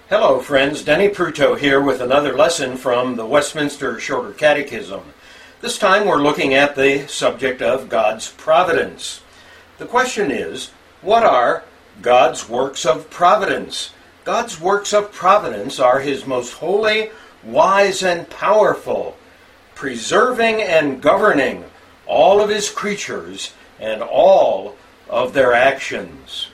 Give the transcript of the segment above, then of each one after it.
Hello friends, Denny Pruto here with another lesson from the Westminster Shorter Catechism. This time we're looking at the subject of God's providence. The question is, what are God's works of providence? God's works of providence are His most holy, wise, and powerful, preserving and governing all of His creatures and all of their actions.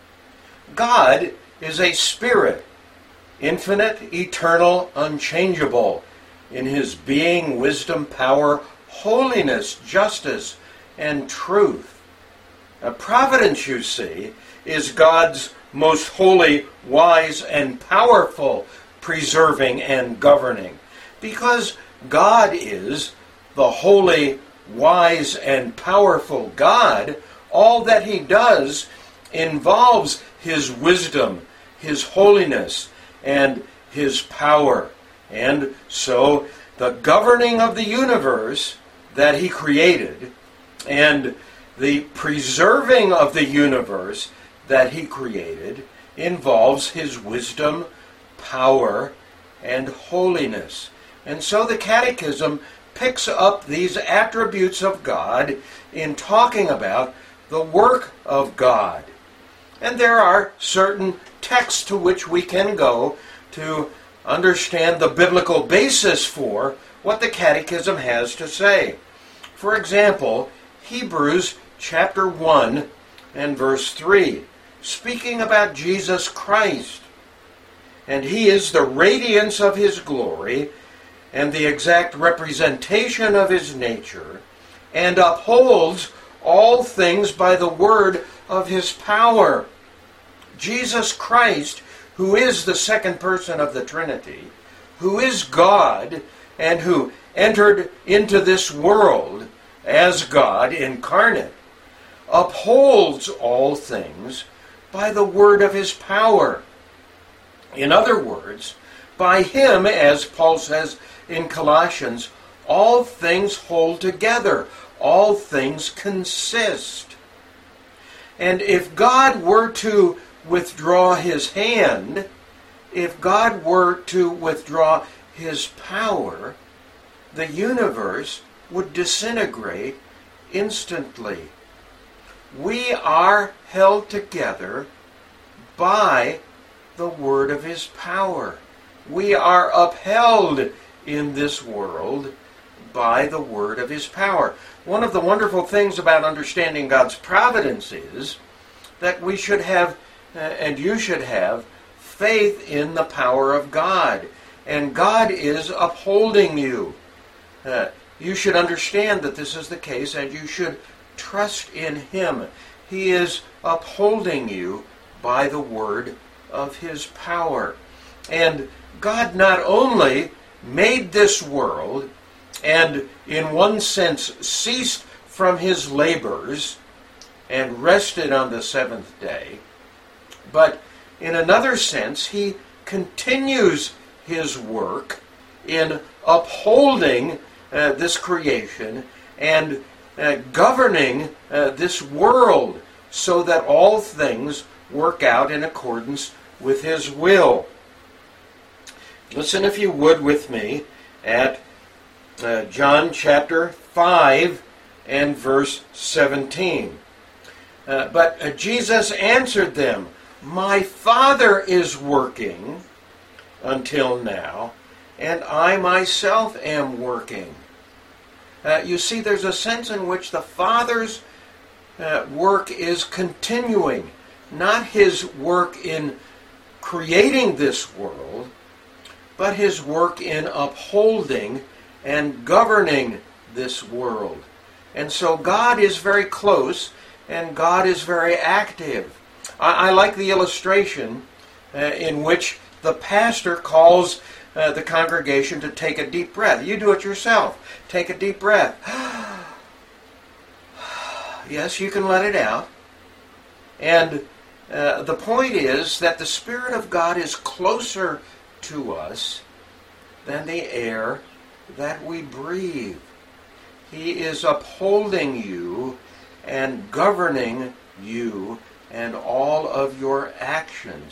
God is a spirit, infinite, eternal, unchangeable, in His being, wisdom, power, holiness, justice, and truth. Providence, you see, is God's most holy, wise, and powerful preserving and governing. Because God is the holy, wise, and powerful God, all that He does involves His wisdom, His holiness, and His power. And so the governing of the universe that He created and the preserving of the universe that He created involves His wisdom, power, and holiness. And so the Catechism picks up these attributes of God in talking about the work of God. And there are certain texts to which we can go to understand the biblical basis for what the Catechism has to say. For example, Hebrews chapter 1 and verse 3, speaking about Jesus Christ. And He is the radiance of His glory and the exact representation of His nature, and upholds all things by the word of His power. Jesus Christ, who is the second person of the Trinity, who is God, and who entered into this world as God incarnate, upholds all things by the word of His power. In other words, by Him, as Paul says in Colossians, all things hold together, all things consist. And if God were to withdraw His hand, if God were to withdraw His power, the universe would disintegrate instantly. We are held together by the word of His power. We are upheld in this world by the word of His power. One of the wonderful things about understanding God's providence is that we should have, and you should have, faith in the power of God. And God is upholding you. You should understand that this is the case, and you should trust in Him. He is upholding you by the word of His power. And God not only made this world and in one sense ceased from His labors and rested on the seventh day, but in another sense He continues His work in upholding this creation and governing this world so that all things work out in accordance with His will. Listen, if you would, with me at John chapter 5 and verse 17. But Jesus answered them, "My Father is working until now, and I myself am working." You see, there's a sense in which the Father's work is continuing, not His work in creating this world, but His work in upholding and governing this world. And so God is very close, and God is very active. I like the illustration in which the pastor calls the congregation to take a deep breath. You do it yourself. Take a deep breath. Yes, you can let it out. And the point is that the Spirit of God is closer to us than the air that we breathe. He is upholding you and governing you and all of your actions.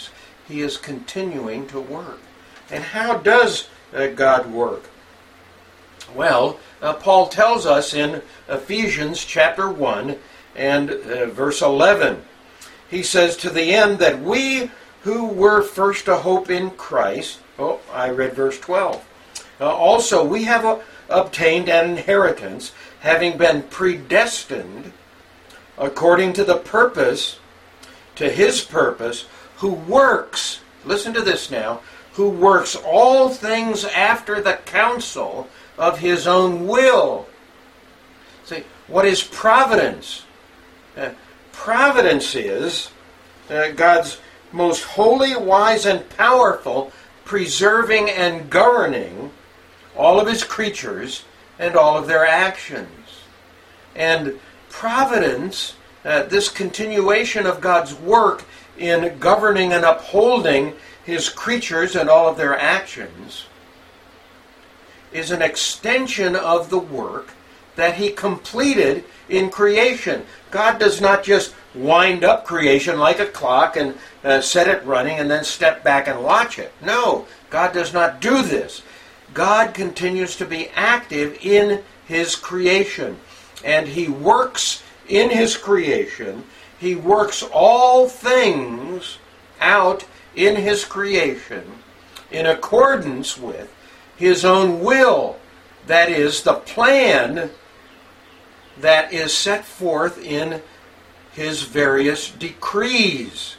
He is continuing to work. And how does God work? Well, Paul tells us in Ephesians chapter 1 and verse 11. He says, to the end that we who were first to hope in Christ, I read verse 12. Also, we have obtained an inheritance, having been predestined according to the purpose, to his purpose, who works, listen to this now, who works all things after the counsel of his own will. See, what is providence? Providence is God's most holy, wise, and powerful, preserving and governing all of his creatures and all of their actions. And providence, this continuation of God's work in governing and upholding his creatures and all of their actions, is an extension of the work that he completed in creation. God does not just wind up creation like a clock and set it running and then step back and watch it. No, God does not do this. God continues to be active in his creation. And he works in his creation. He works all things out in his creation in accordance with his own will. That is, the plan that is set forth in his various decrees.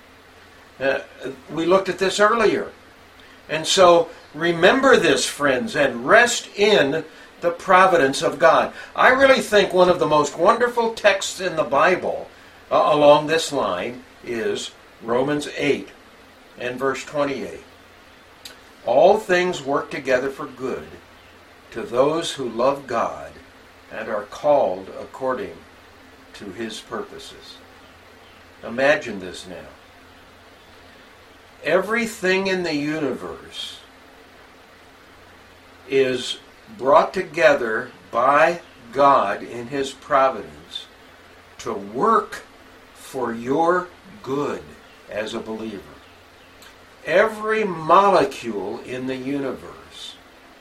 We looked at this earlier. And so, remember this, friends, and rest in the providence of God. I really think one of the most wonderful texts in the Bible along this line is Romans 8 and verse 28. All things work together for good to those who love God and are called according to his purposes. Imagine this now. Everything in the universe is brought together by God in his providence to work for your good as a believer. Every molecule in the universe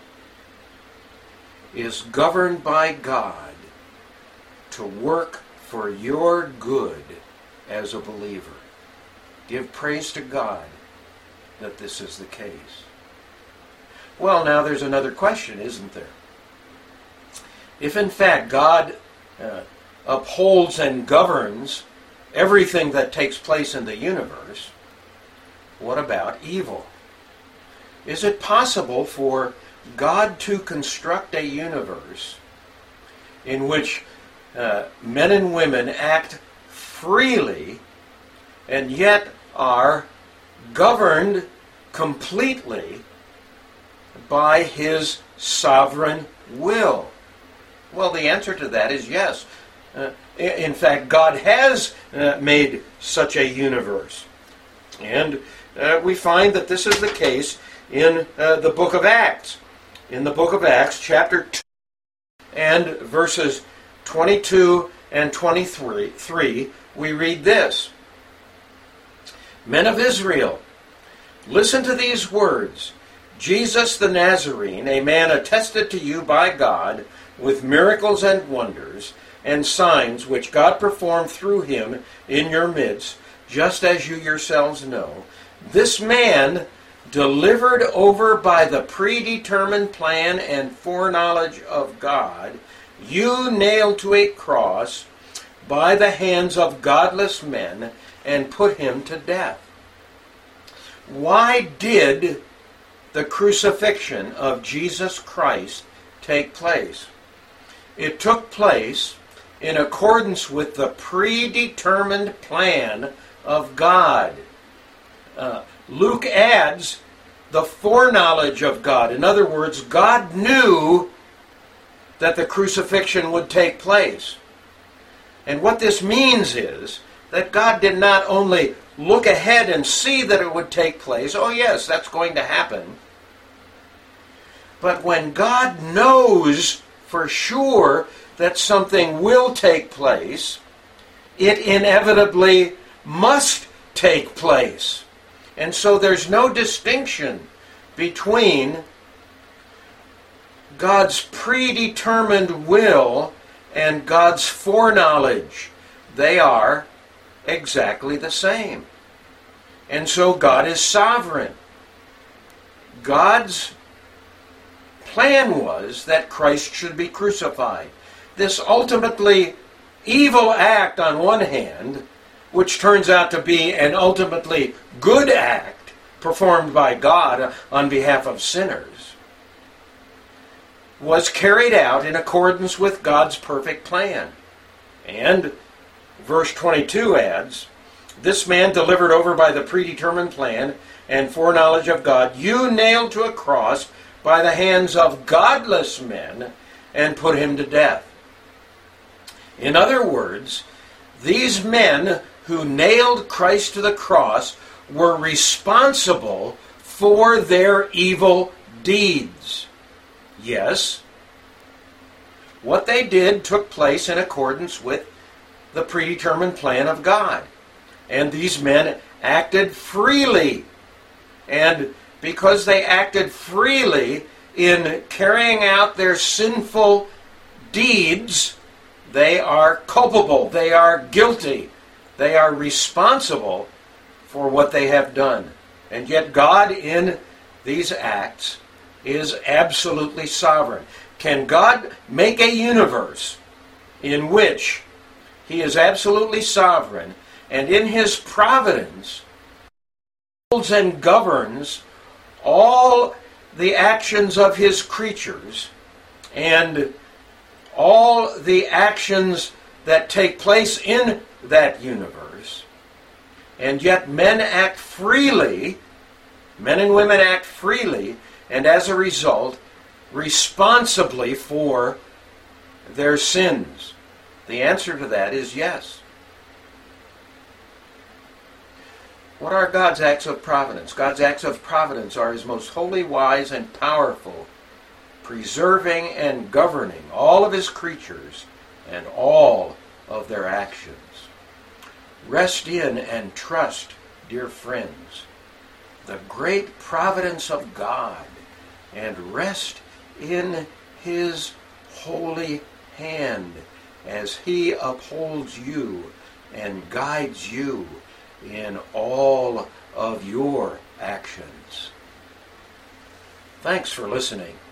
is governed by God to work for your good as a believer. Give praise to God that this is the case. Well, now there's another question, isn't there? If in fact God upholds and governs everything that takes place in the universe, what about evil? Is it possible for God to construct a universe in which men and women act freely and yet are governed completely by his sovereign will? Well, the answer to that is yes. In fact, God has made such a universe. And we find that this is the case in the book of Acts. In the book of Acts, chapter 2, and verses 22 and 23, we read this. Men of Israel, listen to these words. Jesus the Nazarene, a man attested to you by God with miracles and wonders and signs which God performed through him in your midst, just as you yourselves know. This man, delivered over by the predetermined plan and foreknowledge of God, you nailed to a cross by the hands of godless men and put him to death. Why did the crucifixion of Jesus Christ take place? It took place in accordance with the predetermined plan of God. Luke adds the foreknowledge of God. In other words, God knew that the crucifixion would take place. And what this means is that God did not only look ahead and see that it would take place, oh yes, that's going to happen, but when God knows for sure that something will take place, it inevitably must take place. And so there's no distinction between God's predetermined will and God's foreknowledge. They are exactly the same. And so God is sovereign. God's plan was that Christ should be crucified. This ultimately evil act on one hand, which turns out to be an ultimately good act performed by God on behalf of sinners, was carried out in accordance with God's perfect plan. And verse 22 adds, "This man delivered over by the predetermined plan and foreknowledge of God, you nailed to a cross by the hands of godless men and put him to death." In other words, these men who nailed Christ to the cross were responsible for their evil deeds. Yes, what they did took place in accordance with the predetermined plan of God. And these men acted freely. And because they acted freely in carrying out their sinful deeds, they are culpable, they are guilty, they are responsible for what they have done. And yet God in these acts is absolutely sovereign. Can God make a universe in which He is absolutely sovereign and in His providence holds and governs all the actions of His creatures and all the actions that take place in that universe, and yet men act freely, men and women act freely, and as a result, responsibly for their sins? The answer to that is yes. What are God's acts of providence? God's acts of providence are His most holy, wise, and powerful, preserving and governing all of His creatures and all of their actions. Rest in and trust, dear friends, the great providence of God, and rest in His holy hand as He upholds you and guides you in all of your actions. Thanks for listening.